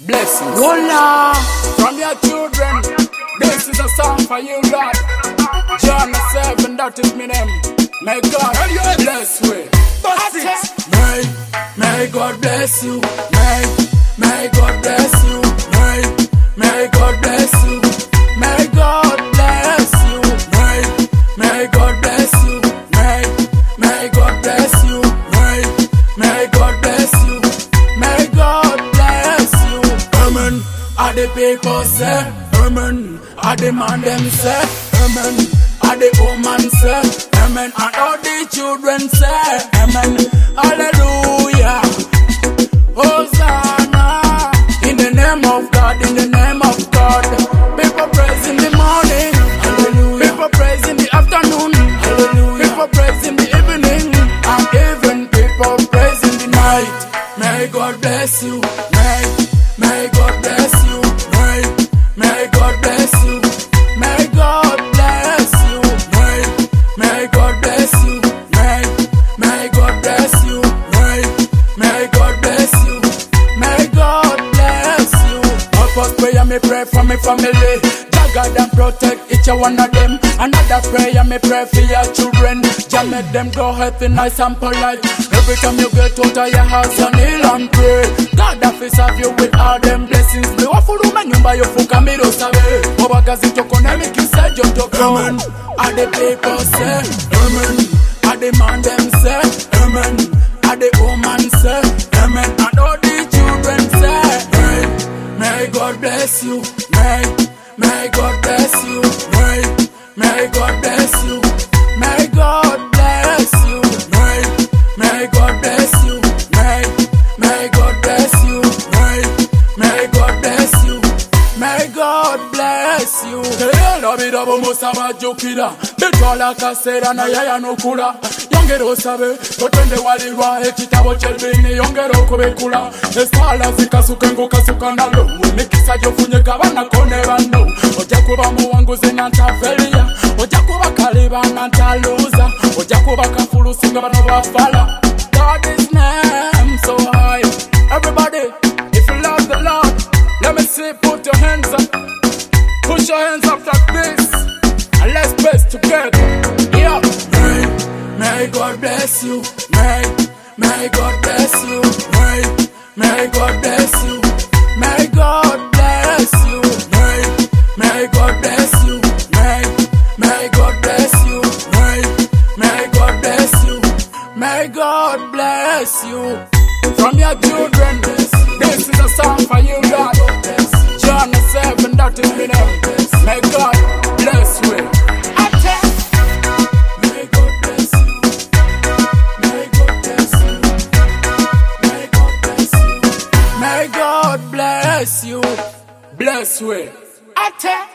Blessings. Hola. From your children, this is a song for you, God. John 7, that is me name. May God bless you. May God bless you. May God bless you. May God bless you. May God bless you. May God bless you. May God bless you. May God bless you. May God bless you. Amen. All the people say amen. All the man them say amen. All the woman say amen. And all the children say amen. Hallelujah. Hosanna. In the name of God, in the name of God. People praise in the morning. Hallelujah. People praise in the afternoon. Hallelujah. People praise in the evening. And even people praise in the night. May God bless you. May God bless you. May God bless you. May God bless you. May God bless you. May God bless you. May God bless you. May God bless you. My first prayer, me pray for me family. God and protect each one of them. Another prayer, me pray for your children. Jah make them go healthy, nice and polite. Every time you get out of your house, you kneel and pray. God have serve you with all them blessings. Me wafuru manyumba yofuka miro sabe. Obagazi tokone mi kise joto amen. All the people say amen. All the man them say amen. All the woman say amen. And all the children say may God bless you. May God bless you. May God bless you. May God bless you. May God bless you. May God bless you. May God bless you. May God bless you. Kera bidabo musaba jukira. Bitwala kasera na yaya nokula. Yongero sabe, kotende walirwa ekitabo chelbini yongero kubekula. Esala zikasuka ngokasuka nalo. Mikisa jofunye kabana kone bano. Oja kuba muwanguzi nanta felia. Oja kuba kaliba nanta loser. Oja kuba kafulu singa bano bafala. God is name so high. Everybody, if you love the Lord, let me see, put your hands up. Push your hands up like this. And let's praise together. Yeah. May God bless you. May God bless you. May God bless you. May God bless you. May God bless you. May God bless you. May God bless you. May God bless you. From your children, this is a song for you, God. John 7, that is me name. May God bless you. May God bless you. May God bless you. May God bless you. May God bless you. Bless you.